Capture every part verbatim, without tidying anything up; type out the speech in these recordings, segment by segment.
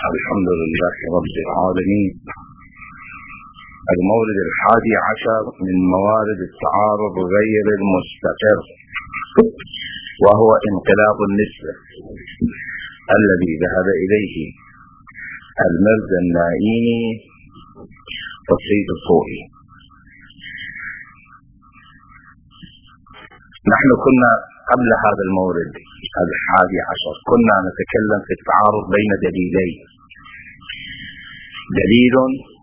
الحمد لله رب العالمين. المورد الحادي عشر من موارد التعارض غير المستقر، وهو انقلاب النسبة الذي ذهب إليه المرزا النائيني والسيد الطوئي. نحن كنا قبل هذا المورد الحادي عشر كنا نتكلم في التعارض بين دليلين، دليل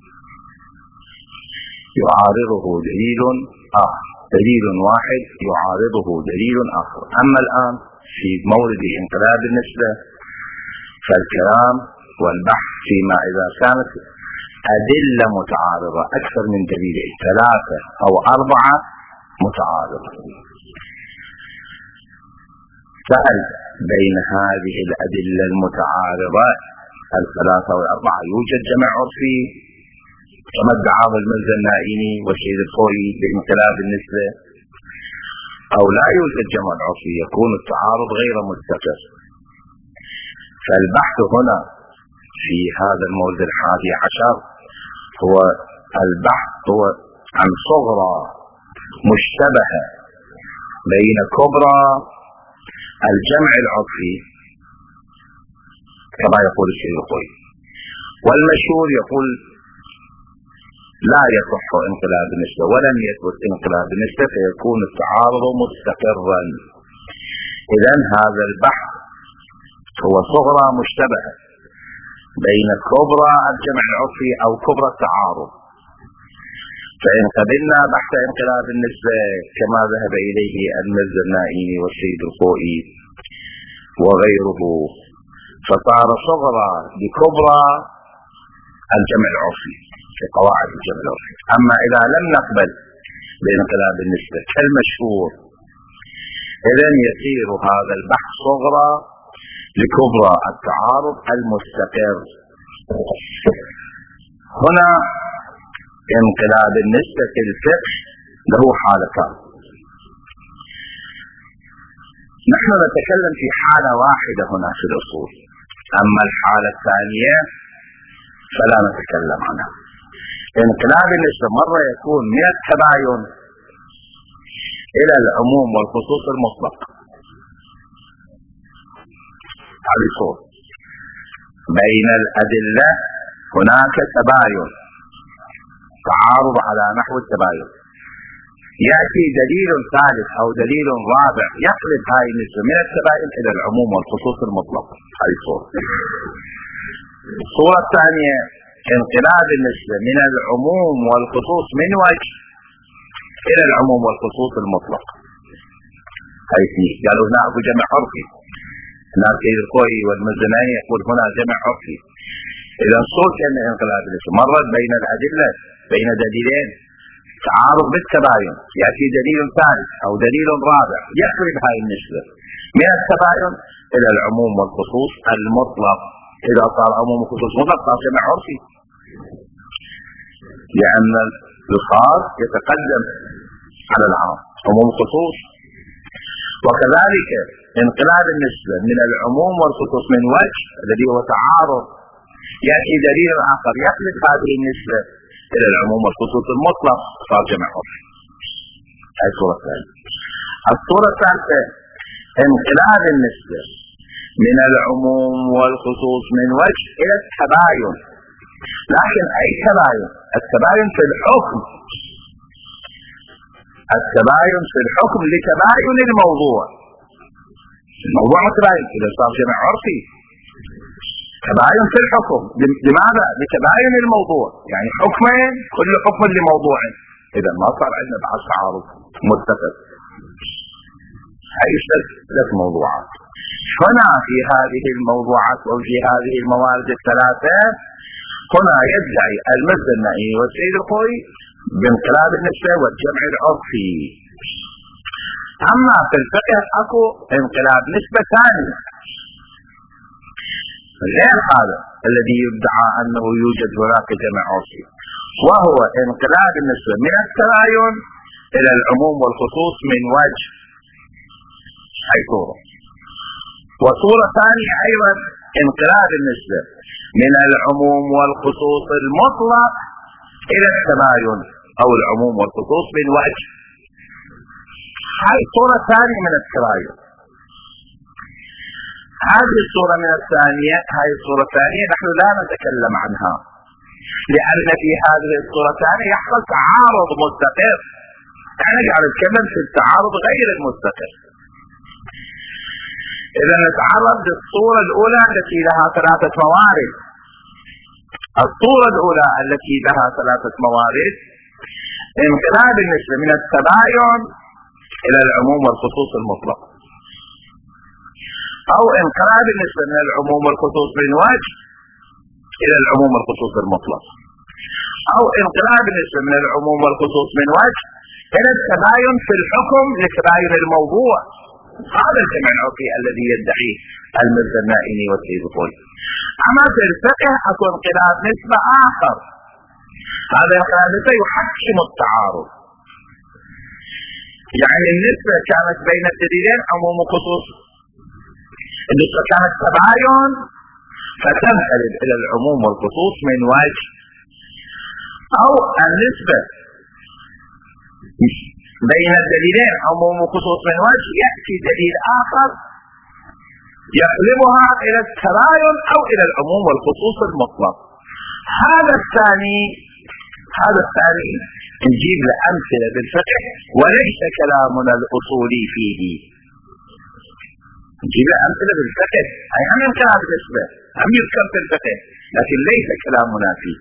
يعارضه دليل آخر، دليل واحد يعارضه دليل آخر. أما الآن في مورد انقلاب النسبة فالكلام والبحث فيما إذا كانت أدلة متعارضة أكثر من دليلين، ثلاثة أو أربعة متعارضة. سأل بين هذه الأدلة المتعارضة الثلاثة والأربعة يوجد جمع عرفي كما ادعاه المرزا النائيني والسيد الطوئي بانقلاب النسبة، أو لا يوجد جمع عرفي يكون التعارض غير مستقر؟ فالبحث هنا في هذا المورد الحادي عشر هو البحث هو عن صغرى مشتبهة بين كبرى الجمع العرفي كما يقول السيد الطوئي، والمشهور يقول لا يصح انقلاب النسبة ولم يثبت انقلاب النسبة فيكون التعارض مستقرا. إذن هذا البحث هو صغرى مشتبهة بين كبرى الجمع العرفي أو كبرى التعارض. فإن قبلنا بحث انقلاب النسبة كما ذهب إليه المرزا النائيني والسيد الطوئي وغيره فصار صغرى بكبرى الجمع العرفي في قواعد الجمع العرفي. أما إذا لم نقبل بانقلاب النسبة كالمشهور إذن يصير هذا البحث صغرى لكبرى التعارض المستقر. هنا انقلاب النسبة في الفقه له حالتان. نحن نتكلم في حالة واحدة هنا في الأصول، أما الحالة الثانية فلا نتكلم عنها. انقلاب النسبة مرة يكون من التباين إلى العموم والخصوص المطلق، هذه صورة بين الأدلة هناك تباين، تعارض على نحو التباين، يأتي دليل ثالث أو دليل رابع يقلب هاي النسبة من التباين إلى العموم والخصوص المطلق، هذه صورة. الصورة الثانية انقلاب النسبة من العموم والخصوص من وجه إلى العموم والخصوص المطلق، هاي اثنين. قالوا هنا أبو جمع عرفي، هنا السيد الطوئي والمرزا يقول هنا جمع عرفي. إذا الصورة كأن انقلاب النسبة مرت بين الأدلة بين دليلين تعارض بالتباين، يأتي دليل ثالث أو دليل رابع يقلب هاي النسبة من التباين إلى العموم والخصوص المطلق. إذا صار عموم وخصوص مطلق صار جمع عرفي، لأن الخاص يتقدم على العام عموم الخصوص. وكذلك انقلاب النسبة من العموم والخصوص من وجه الذي هو تعارض، يأتي دليل آخر يقلب هذه النسبة إلى العموم والخصوص المطلق صار جمع عرفي. هذه الصورة الثانية. الصورة الثالثة انقلاب النسبة من العموم والخصوص من وجه إلى التباين، لكن أي تباين؟ التباين في الحكم، التباين في الحكم لتباين الموضوع. الموضوع متباين إذا صار جمع عرفي، تباين في الحكم. لماذا؟ لتباين الموضوع، يعني حكمين كل حكم لموضوع، إذا ما صار عندنا بعد تعارض متفق. هاي ثلاث موضوعات. هنا في هذه الموضوعات أو في هذه الموارد الثلاثة هنا يدعي المرزا النائيني والسيد الطوئي بانقلاب النسبة والجمع العرفي. أما في الفقه أكو انقلاب نسبة ثانية غير هذا الذي يدعى أنه يوجد هناك جمع عرفي، وهو انقلاب النسبة من التباين إلى العموم والخصوص من وجه. هاي صورة. وصورة ثانية أيضا انقلاب النسبة من العموم والخصوص المطلق إلى التباين أو العموم والخصوص من وجه. هذه صورة ثانية من التباين. هذه الصورة من الثانية هذه الصورة الثانية نحن لا نتكلم عنها، لأن في هذه الصورة الثانية يحصل تعارض مستقر. يعني قاعد نتكلم في التعارض غير المستقر. إذا نتعرض للصورة الأولى التي لها ثلاثة موارد. الصورة الأولى التي لها ثلاثة موارد انقلاب النسبة من التباين إلى العموم والخصوص المطلق، أو انقلاب النسبة من العموم والخصوص من وجه إلى العموم والخصوص المطلق، أو انقلاب النسبة من العموم والخصوص من وجه إلى التباين في الحكم لتباين الموضوع. هذا الجمع العرفي الذي يدعيه المرزا النائمي والسيد الطوي. أما في الفقه أكو انقلاب نسبة آخر. هذا انقلاب نسبة يحكم التعارض. يعني النسبة كانت بين الدليلين عموم وخصوص، النسبة كانت تباين فتنقلب إلى العموم والخصوص من وجه، أو النسبة بين الدليلين عموم وخصوص من وجه يأتي دليل آخر يقلبها إلى التباين أو إلى العموم والخصوص المطلق. هذا الثاني هذا الثاني نجيب لأمثلة بالفقه وليس كلامنا الأصولي فيه. نجيب لأمثلة بالفقه أي هم انقلاب النسبة هم يذكر في الفقه لكن ليس كلامنا فيه.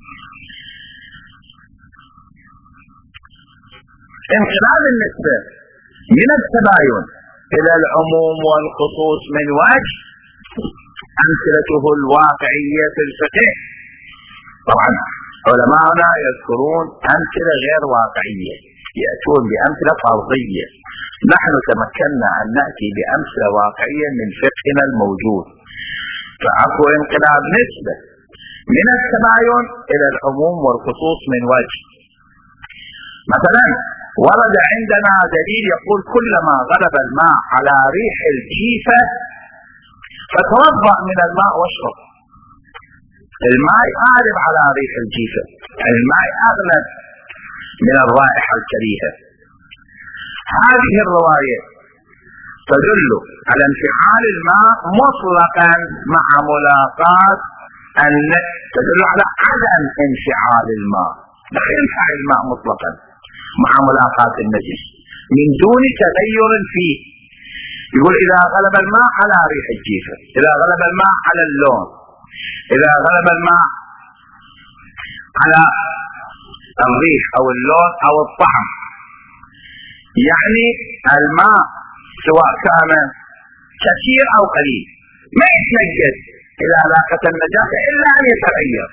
انقلاب النسبة من التباين إلى العموم والخصوص من وجه أمثلته الواقعية في الفقه. طبعا علماءنا يذكرون أمثلة غير واقعية، يأتون بأمثلة فرضية. نحن تمكنا أن نأتي بأمثلة واقعية من فقهنا الموجود. فأكو انقلاب نسبة من التباين إلى العموم والخصوص من وجه. مثلا ورد عندنا دليل يقول كلما غلب الماء على ريح الجيفة فتوضأ من الماء واشرب. الماء غالب على ريح الجيفة، يعني الماء أغلب من الرائحة الكريهة. هذه الرواية تدل على انفعال الماء مطلقا مع ملاقاة أن تدل على عدم انفعال الماء، لا ينفعل الماء مطلقا مع ملاقاة النجس من دون تغير فيه. يقول إذا غلب الماء على ريح الجيفة، إذا غلب الماء على اللون، إذا غلب الماء على الريح أو اللون أو الطعم، يعني الماء سواء كان كثير أو قليل ما يتنجس إذا لاقت النجاسة إلا أن يتغير.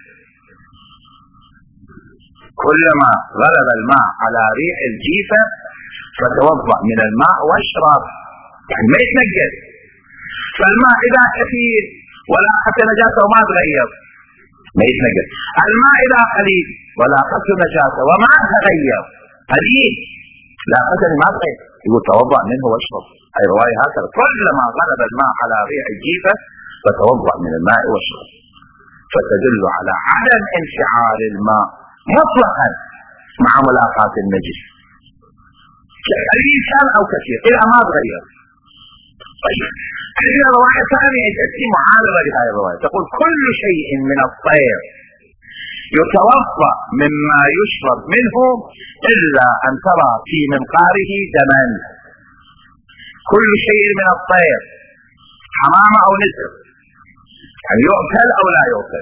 كلما غلب الماء على ريح الجيفة فتوضأ من الماء واشرب، يعني ما يتنجس. فالماء إذا كثير ولاقت نجاسة وما تغير ما يتنجس. الماء إذا قليل ولاقت نجاسة وما تغير قليل لاقت ما تغير، يقول توضأ منه واشرب. أي رواية هكذا كلما غلب الماء على ريح الجيفة فتوضأ من الماء واشرب، فتدل على عدم انفعال الماء مطلقا مع ملاقاة النجس قليل كان أو كثير إذا ما تغير. طيب هذه رواية ثانية تأتي معارضة لهذه الرواية، تقول كل شيء من الطير يتوضأ مما يشرب منه إلا أن ترى في منقاره دما. كل شيء من الطير حمامة أو نسر يعني يؤكل أو لا يؤكل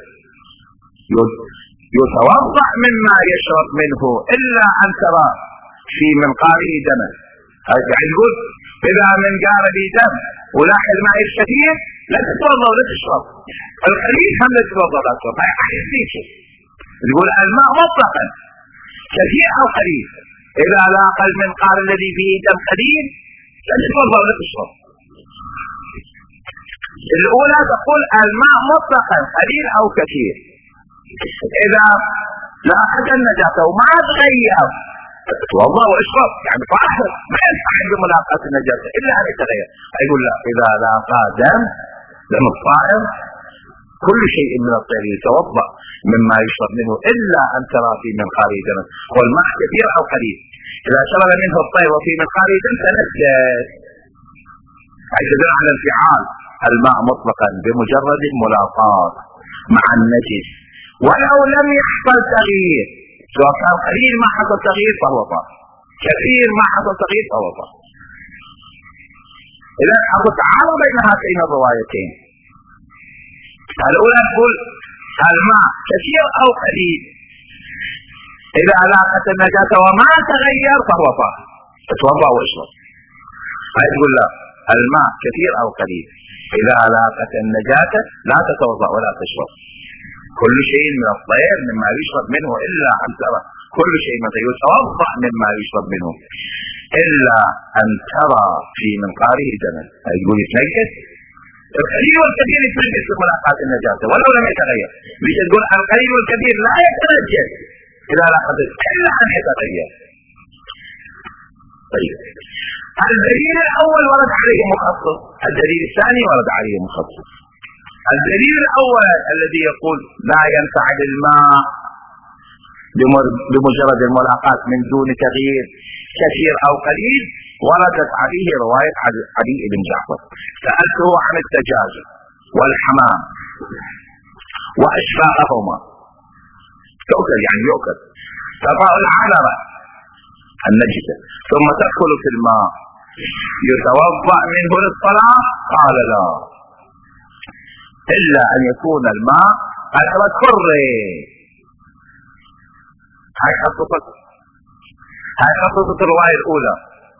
يتوضأ مما يشرب منه إلا أن ترى في منقاره دما. يعني يقول إذا منقار لي دم ولاح الماء الكثير لا تتوضأ ولا تشرب، القليل هم لا تتوضأ ولا تشرب. ما يحيث يقول الماء مطلقا كثير أو قليل إذا لاقى المنقار الذي فيه دم قليل لا تتوضأ ولا تشرب. الأولى تقول الماء مطلقا قليل أو كثير إذا لاقت النجاسة وما تغير تتوضأ واشرب، يعني طاهر ما ينفع عند ملاقاة النجاسة إلا أن يتغير. يقول لا، إذا لاقى دم لأن الطائر كل شيء من الطير يتوضأ مما يشرب منه إلا أن ترى في منقاره دما، والماء كثير أو قليل، إذا شرب منه الطير وفي منقاره دم تنجس. يدل على انفعال الماء مطلقا بمجرد الملاقاة مع النجس ولو لم يحصل تغيير، سواء كان قليل ما حصل تغيير فهو طاهر، كثير ما حصل تغيير فهو طاهر. إذا أبو تعالى بين هاتين الروايتين، الأولى تقول الماء كثير أو قليل إذا لاقت النجاسة وما تغير فهو طاهر، اتوضأ واشرب. هاي تقول لا، الماء كثير أو قليل إذا لاقت النجاسة لا تتوضأ ولا تشرب. كل شيء من الطير مما يشرب منه إلا أن ترى، كل شيء متى يتوضأ مما يشرب منه إلا أن ترى في منقاره دما. يقول يتنجس القليل والكثير، يتنجس بملاقاة النجاسة ولو لم يتغير. مش تقول القليل والكثير لا يتنجس إذا لاقت إلا أن يتغير. طيب الدليل الأول ورد عليه مخصص، الدليل الثاني ورد عليه مخصص. الدليل الأول الذي يقول لا ينفعل الماء بمجرد الملاقاة من دون تغيير كثير أو قليل، وردت عليه رواية علي بن جعفر. سألته عن الدجاج والحمام وأشباههما، تؤكل يعني يؤكل، تضع العلبة النجسة ثم تدخل في الماء يتوضأ منه للصلاة؟ قال لا، إلا أن يكون الماء أشرب كره. هاي خصوصة هاي خصوصة الرواية الأولى،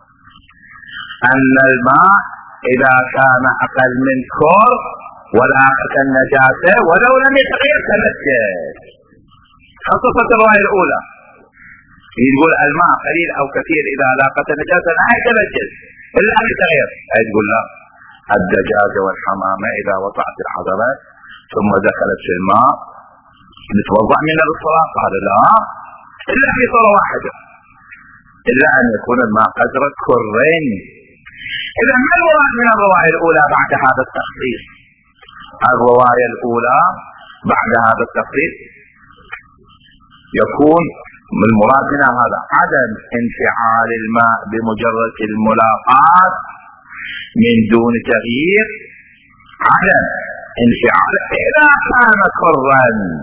أن الماء إذا كان أقل من كر ولاقت النجاسة ولو لم يتغير تنجس. خصوصة الرواية الأولى يقول الماء قليل أو كثير إذا لاقت النجاسة لا يتنجس إلا أن يتغير. يقول لا، الدجاج والحمامة إذا وضعت الحضرات ثم دخلت في الماء نتوضأ من الصلاة؟ قال لا، إلا في صورة واحدة، إلا أن يكون الماء قدر كرين. إذا ما المراد من الرواية الأولى بعد هذا التخصيص؟ الرواية الأولى بعد هذا التخصيص يكون المراد منها هذا: عدم انفعال الماء بمجرد الملاقاة من دون تغيير، عدم انفعال إذا كان كرا،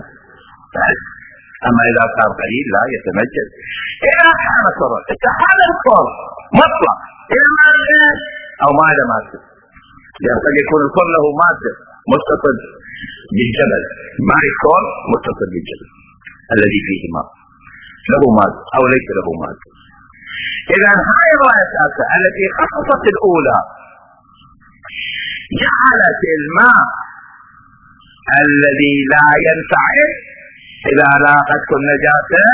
أما إذا كان قليل لا يتنجس. إذا كان كرا هذا الكر مطلق إلى مادة أو ما إلى مادة، لأن قد يكون الكر له مادة متصل بالجبل، ماء الكر متصل بالجبل الذي فيه ماء له مادة أو ليس له مادة. إذا هذه الرواية الثالثة التي خصصت الأولى جعلت الماء الذي لا ينفعل إذا لاقته النجاسة،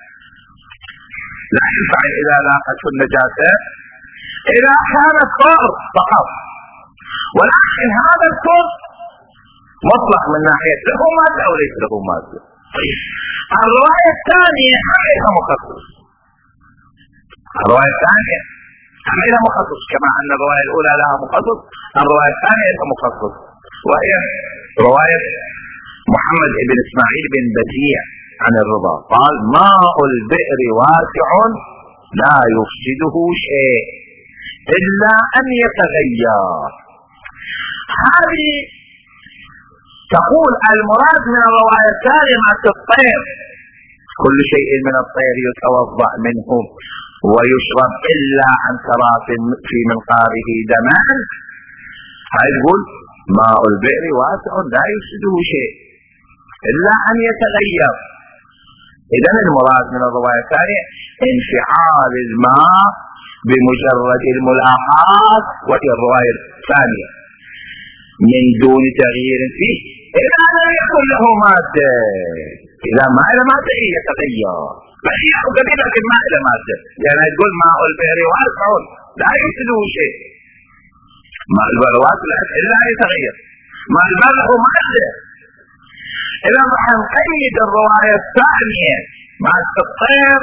لا ينفعل إذا لاقته النجاسة إذا كان الكر فقط، ولكن هذا الكر مطلق من ناحية له مادة أو ليس له مادة. طيب الرواية الثانية عليها مخصص، الرواية الثانية عليها مخصص كما أن الرواية الأولى لها مخصص، الرواية الثانية لها مخصص، وهي رواية محمد بن إسماعيل بن بديع عن الرضا قال: ماء البئر واسع لا يفسده شيء إلا أن يتغير. هذه تقول المراد من الرواية الثانية مع الطير، كل شيء من الطير يتوضأ منه ويشرب إلا أن ترى في منقاره دما. هاي تقول ماء البئر واسع لا يفسده شيء إلا أن يتغير. إذا المراد من الرواية الثانية انفعال الماء بمجرد الملاقاة، وهي الرواية الثانية من دون تغيير فيه إذا لم يكن له مادة. إذا ما إلى مادة يتغير، بشيء قليل لكن ما إلى مادة، لأن يعني تقول ماء البئر واسع لا يفسده شيء، ماء البئر واسع إلا يتغير، ماء البئر له مادة. إذا راح نقيد الرواية الثانية مع الطير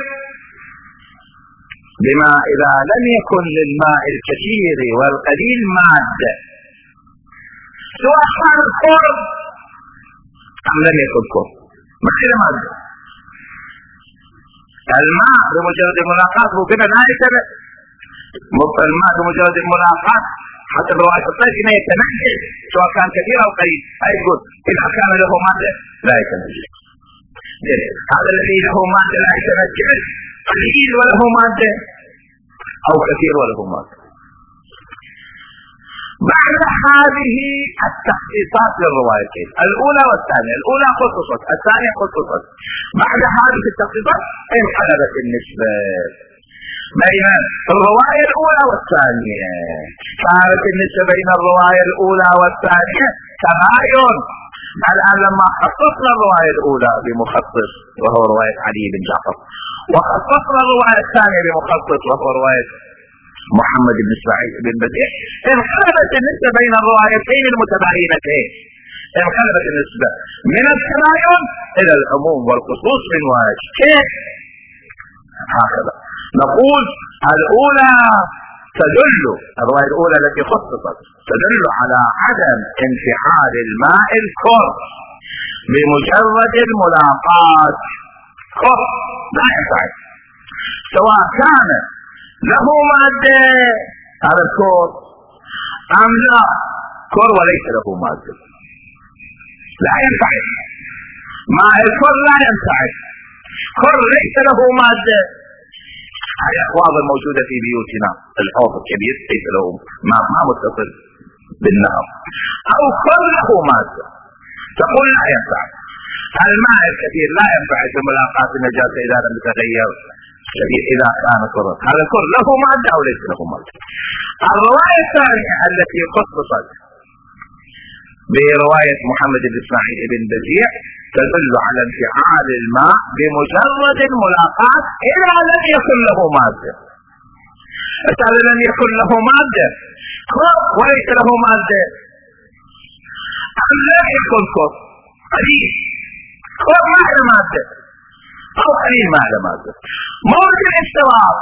بما إذا لم يكن للماء الكثير والقليل مادة، سواء كان كر أم لم يكن كر. ما إلى ماذا؟ الماء بمجرد الملاقات ممكن لا يتبع. الماء بمجرد الملاقات حتى الرواية الطيب إنه يتنجل سواء كان كثير أو قليل. أي يقول إذا كان له مادة لا يتنجل. هذا الذي له مادة لا يتنجل قليل وله مادة أو كثير وله مادة. بعد هذه التخصيصات للروايتين الأولى والثانية، الأولى خصصت الثانية خصصت. بعد هذه التخصيصات انقلبت النسبة بين الرواية الأولى والثانية، صارت النسبة بين الرواية الأولى والثانية تباين. الآن لما خصصنا الرواية الأولى بمخصص وهو رواية علي بن جعفر، وخصصنا الرواية الثانية بمخصص وهو رواية محمد بن اسماعيل بن بديع، انقلبت النسبة بين الروايتين المتباينتين، انقلبت النسبة من التباين إلى العموم والخصوص من وجه. كيف؟ هكذا نقول الأولى تدل، الرواية الأولى التي خصصت تدل على عدم انفعال الماء الكر بمجرد الملاقات. كر لا ينفعل سواء كان له مادة هذا الكر أم لا، كر وليس له مادة لا ينفعل. ماء الكر لا ينفعل، كر ليس له مادة. هذه الأحواض الموجودة في بيوتنا، الحوض الكبير ليس له ماء ما متصل بالنهر، أو كر له مادة تقول لا ينفع. الماء الكثير لا ينفع في ملاقات النجاسة إذا لم يتغير إذا كان كرا، هذا كر له مادة أو ليس له مادة. الرواية الثانية التي خصصت برواية محمد بن اسماعيل بن بديع تدل على انفعال الماء بمجرد الملاقات إذا لم يكن له مادة. إذا لم يكن له مادة كر وليس له مادة، أم لا يكن كر قليل، كر ما له مادة أو قليل ما له مادة. مورد الاستواء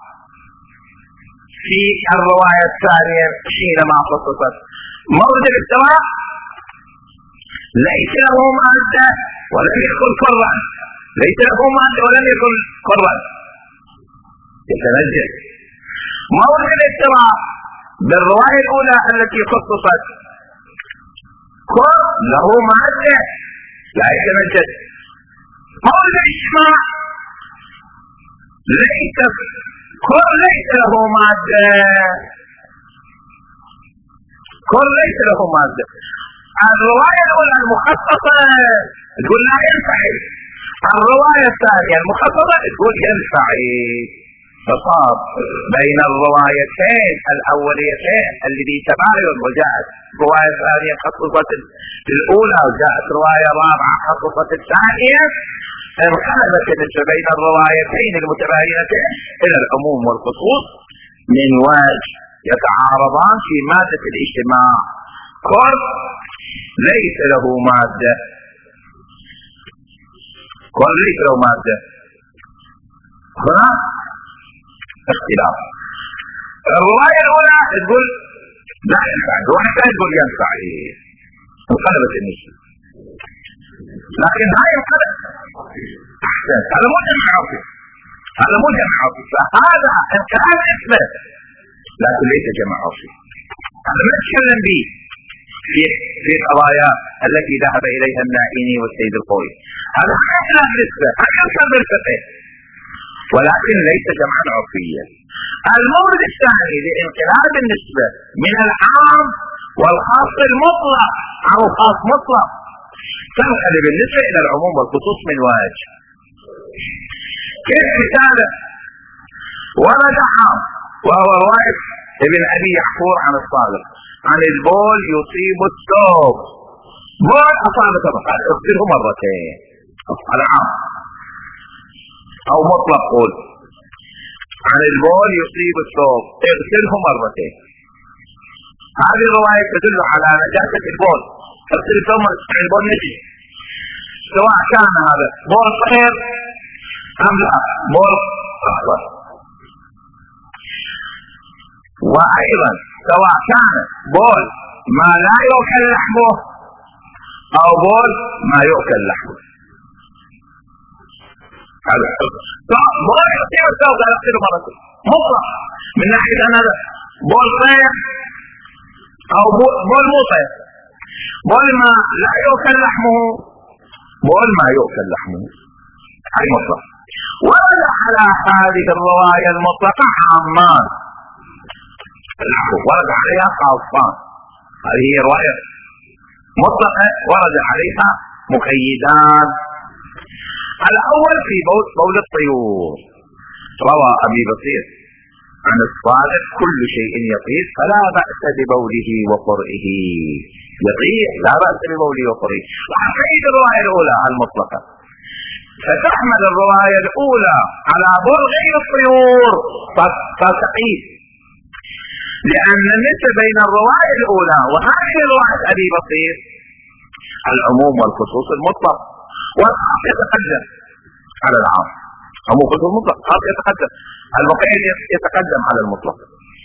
في الرواية الثانية حينما خصصت مورد الاستواء ليس له مادة ولم يكن كرا، ليس له مادة ولم يكن كرا يتنجل. مورد الاستواء بالرواية الأولى التي خصصت كر له مادة لا يتنجل. مورد الاجتماع ليس كر ليس له مادة، كر ليس له مادة. الرواية الأولى المخصصة تقول لا ينفعل، الرواية الثانية المخصصة تقول ينفعل. فصار بين الروايتين الأوليتين الذي تباين، وجاءت رواية ثانية خصصت الأولى وجاءت رواية رابعة خصصت الثانية، انقلبت النسبة بين الروايتين المتباينتين إلى العموم والخصوص من وجه يتعارضان في مادة الاجتماع. كر ليس له مادة، كر ليس له مادة، هنا اختلاف. الرواية الأولى تقول لا ينفع، الرواية الثانية تقول ينفع، انقلبت النسبة. لكن هاي انقلب أحسن، هذا مو جمع عرفي، هذا مو جمع عرفي، فهذا انقلاب نسبة لكن ليس جمع عرفي. هذا ما نتكلم به في في القضايا التي ذهب إليها النائني والسيد القوي، هذا انقلاب نسبة، هذا ينقلب بالفقه ولكن ليس جمعا عرفيا. المورد الثاني لانقلاب النسبة من العام والخاص المطلق أو خاص مطلق تنقلب النسبة إلى العموم والخصوص من وجه. كيف مثاله؟ ورد عام وهو رواية ابن أبي يحفور عن الصادق عن البول يصيب الثوب، بول أصابته فقط اغسله مرتين، هذا عام أو مطلق. قول عن البول يصيب الثوب اغسله مرتين، هذه الرواية تدل على نجاسة البول، اغسل الثوب مرتين، البول نجس سواء كان هذا بول صغير أم لا بول أكبر، وأيضا سواء كان بول ما لا يؤكل لحمه او بول ما يؤكل لحمه. هذا بول يصير الثوب لا يصير مرتين مطلق من ناحيه ان هذا بول طير او بول مو طير، بول ما لا يؤكل لحمه بول ما يؤكل لحمه، هذه مطلق. ورد على هذه الروايه المطلقه عامان، ورد عليها خاصان، هذه هي روايه مطلقه ورد عليها مقيدان. الاول في بول, بول الطيور، روى ابي بصير عن الصادق كل شيء يطير فلا بأس ببوله وقرئه، يطير لا بأس ببوله وقرئه. وحقيقة الرواية الأولى المطلقة، فتحمل الرواية الأولى على بول غير الطيور فتقيد، لأن النسبة بين الرواية الأولى وهذه رواية أبي بصير العموم والخصوص المطلق، والخاص يتقدم على العام، عموم خصوص المطلق، خاص يتقدم، المقيد يتقدم على المطلق.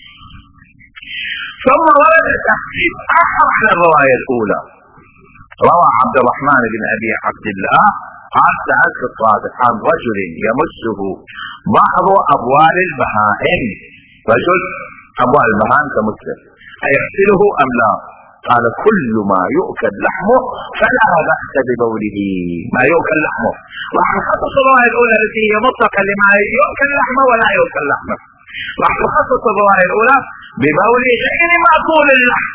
ثم ورد تحقيق آخر على الرواية الأولى، روى عبد الرحمن بن أبي عبد الله قال سألت الصادق عن رجل يمسه بعض أبوال البهائم، رجل أبوال البهائم كمسلم أيغسله أم لا؟ قال كل ما يؤكل لحمه فلا بأس ببوله، ما يؤكل لحمه. راح نخصص الرواية الأولى التي هي مطلقة لما يؤكل لحمه ولا يؤكل لحمه، راح نخصص الرواية الأولى ببول غير مأكول اللحم،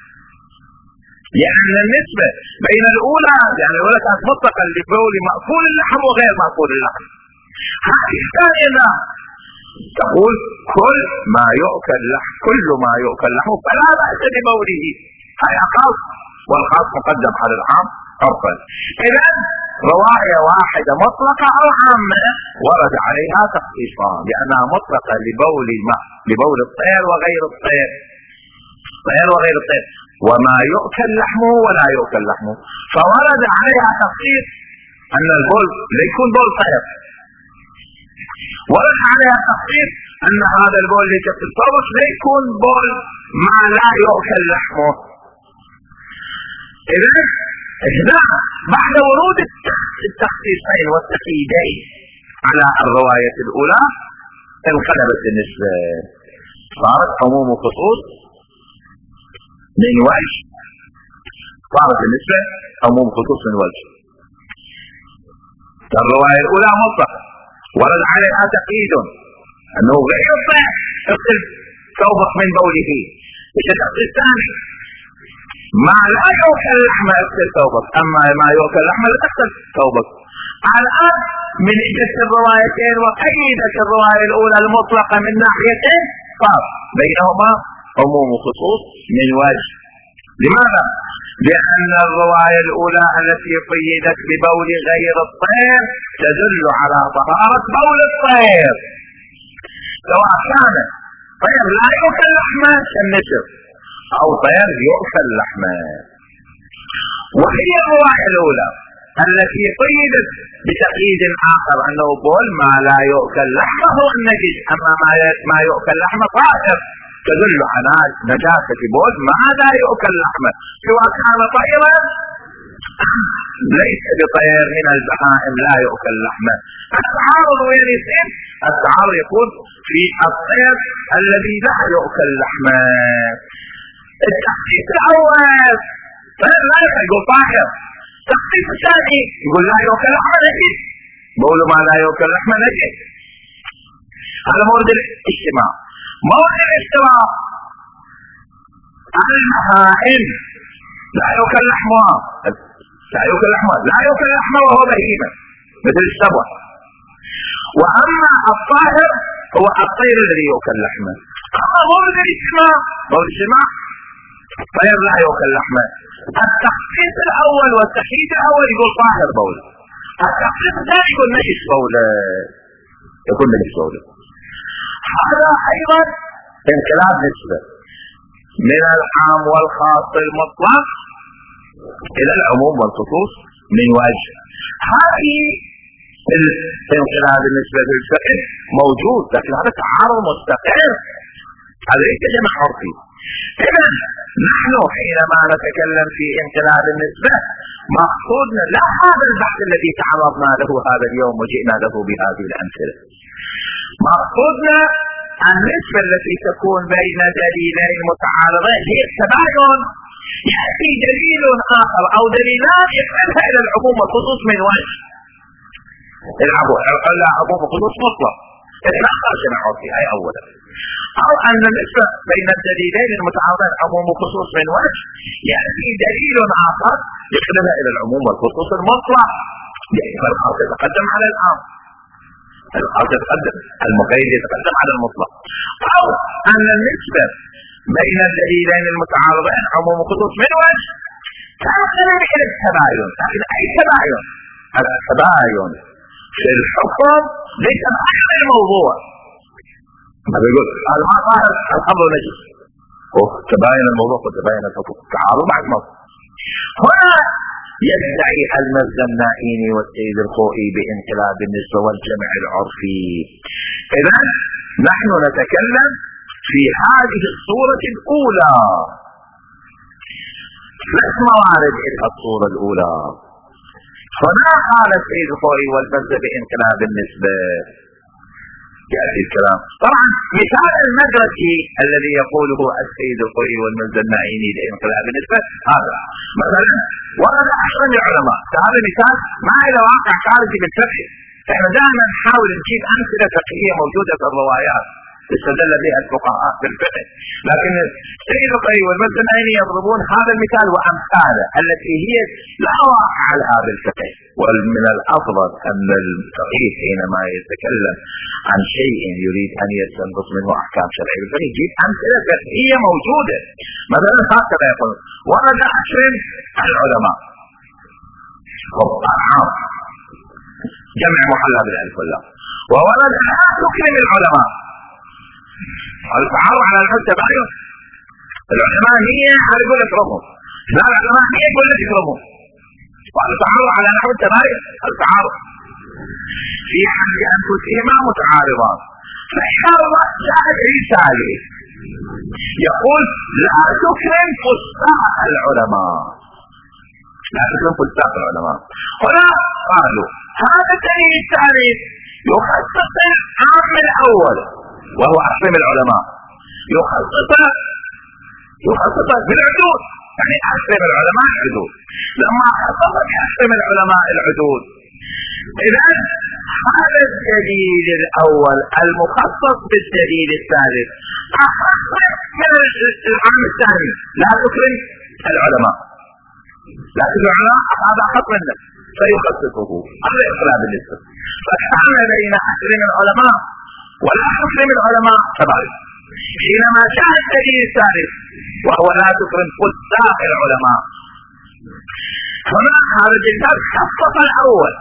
لأن النسبة بين الأولى يعني الأولى كانت مطلقة لبول مأكول اللحم وغير مأكول اللحم، هذه الثانية تقول كل ما يؤكل لحم، كل ما يؤكل لحمه فلا بأس ببوله، هذا خاص والخاص مقدم على العام عرفا. إذا رواية واحدة مطلقة أو عامة ورد عليها تخصيصان، لأنها مطلقة لبول الماء، لبول الطير وغير الطير، الطير وغير الطير، وما يؤكل لحمه ولا يؤكل لحمه، فورد عليها تخصيص أن البول لا يكون بول طير، ورد عليها تخصيص أن هذا البول اللي في الطرف لا يكون بول ما لا يؤكل لحمه. إذا إذا بعد ورود التخصيصين والتقييدين على الرواية الأولى انقلبت النسبة، صارت عموم وخصوص من وجه، صارت النسبة عموم وخصوص من وجه. الرواية الأولى مطلقة ورد عليها تقييد أنه غير الطير اغسل ثوبك من بوله، التخصيص الثاني ما لا يؤكل لحم اغسل ثوبك، اما ما يؤكل لحم لا تغسل ثوبك. الان من اجت الروايتين وقيدت الروايه الاولى المطلقه من ناحيتين، صار بينهما عموم وخصوص من وجه. لماذا؟ لان الروايه الاولى التي قيدت ببول غير الطير تدل على طهاره بول الطير، سواء كان طير لا يؤكل لحمه كالنسر أو طير يؤكل لحمه. وهي الرواية الأولى التي قيدت بتقييد آخر أنه بول ما لا يؤكل لحمه هو النجس، أما ما يؤكل لحمه طاهر، تدل على نجاسة بول ما لا يؤكل لحمه، سواء كان طيرا ليس بطير من البهائم لا يؤكل لحمه. التعارض وين يصير؟ التعارض يكون في الطير الذي لا يؤكل لحمه. التخصيص الأول طير لا يقول طاهر، التخصيص الثاني يقول لا يؤكل لحمه نجس، بقول ما لا يؤكل لحمه نجس. هذا مورد الاجتماع. مورد الاجتماع البهائم لا يؤكل لحمها، لا يؤكل لحمها، لا يؤكل لحمها وهو بهيمة مثل السبع. وأما الطاهر هو الطير الذي يؤكل لحمه. أما مورد الاجتماع، مورد الاجتماع الطير لا يؤكل لحمه. التخصيص الأول والتحديد الأول يقول طاهر بول، التخصيص الثاني يقول نجس بول، يقول نجس بول. هذا أيضا انقلاب نسبة من العام والخاص المطلق إلى العموم والخصوص من وجه. هذه الانقلاب النسبة للفقه موجود، لكن هذا تعارض مستقر، هذا ليس جمع عرفي، إذا نحن حينما نتكلم في انقلاب النسبة مقصودنا لا هذا البحث الذي تعرضنا له هذا اليوم وجئنا له بهذه الأمثلة. مقصودنا النسبة التي تكون بين دليلين متعارضين هي التباين. يأتي دليل آخر أو دليلان يحملها إلى العموم والخصوص من وجه العموم والخصوص مطلق إطلاقا شنعوا فيها أي أولا، أو أن النسبة بين الدليلين المتعارضين عموم وخصوص من وجه يأتي دليل آخر يحملها إلى العموم والخصوص المطلق. يعني فالخاص يتقدم على العام، الخاص يتقدم المقيد يتقدم على المطلق، أو أن النسبة بين الدليلين المتعارضين عموم وخصوص من وجه تأخذ إلى التباين. لكن أي تباين؟ التباين في الحكم ليس بأحد الموضوع. هذا يقول هذا ما ظاهر الأمر نجس، تباين الموضوع وتباين الحكم تعارض مع الموضوع. هنا يدعي المزن النائيني والسيد الخوئي بانقلاب النسبة والجمع العرفي. إذا نحن نتكلم في هذه الصورة الأولى، ثلاث موارد إلى الصورة الأولى. فما قال السيد الخوئي والمزن بانقلاب النسبة؟ يأتي الكلام طبعا مثال المدرسي الذي يقوله السيد الخوئي والمزن النائيني لانقلاب النسبة هذا مثلا ورد عشرة من العلماء. هذا مثال ما له واقع خارجي بالفقه. احنا دائما نحاول نجيب امثله فقهيه موجوده في الروايات استدل بها الفقهاء بالفقه، لكن السيد الخوئي والمزن النائيني يضربون هذا المثال وامثاله التي هي لا واقع لها بالفقه. ومن الافضل ان الفقيه حينما يتكلم عن شيء يريد ان يستنبط منه احكام شرعيه بالفقه يجيب امثله فقهيه موجوده. مثلا هكذا يقول ورد عشر العلماء العام جمع محلى بالالف واللام، وورد لا تكرم العلماء. التعارض على الحد تباين. العلماء هي يقول لك رمهم، لا العلماء هي يقول لك رمهم. والتعارض على نحو التباين التعارض في حد انفسهما متعارضان. فإذا الله جاء رسالة يقول لا تكرم فساق العلماء، لا تكرم فساق العلماء. هنا قالوا هذا الدليل الثالث يخصص العام الأول وهو أحسن العلماء، يخصص يخصص بالعدود، يعني أحسن العلماء العدود. لما خصص بأحسن العلماء العدود إذا هذا الدليل الأول المخصص بالدليل الثالث أخص من العام الثاني لا تكرم العلماء، لكن العلماء هذا أخص منه فيخصصه. هذا إخلاب النسبة. فكان بين أحسن العلماء ولا تكرم العلماء تباين. حينما جاء الدليل الثالث وهو لا تكرم فساق العلماء، هنا هذا الدليل خصص الأول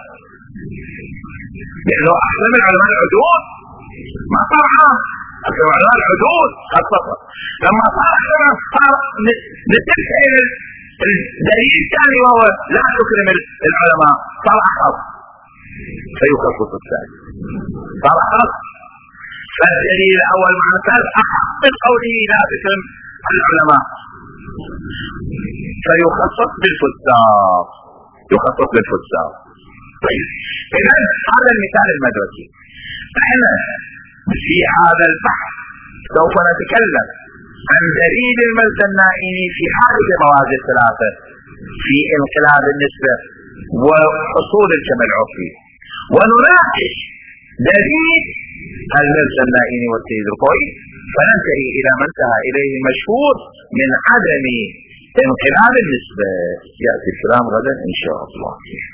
لأنه أحسن العلماء العدود ما صار عام، أحسن العلماء العدود خصصه. لما صار أحسن صار نتبع الدليل الثاني وهو لا تكرم العلماء صار أخص فيخصص الثاني صار أخص. فالدليل الأول مع الثالث أخص من قوله لا تكرم العلماء فيخصص بالفساق، يخصص بالفساق. طيب إذا هذا المثال المدرسي. احنا في هذا البحث سوف نتكلم عن دليل المزن النائيني في هذه المواد الثلاثة في انقلاب النسبة وحصول الجمع العرفي، ونناقش دليل المزن النائيني والسيد الخوئي، فننتهي إلى ما انتهى إليه المشهور من عدم انقلاب النسبة. يأتي الكلام غدا إن شاء الله.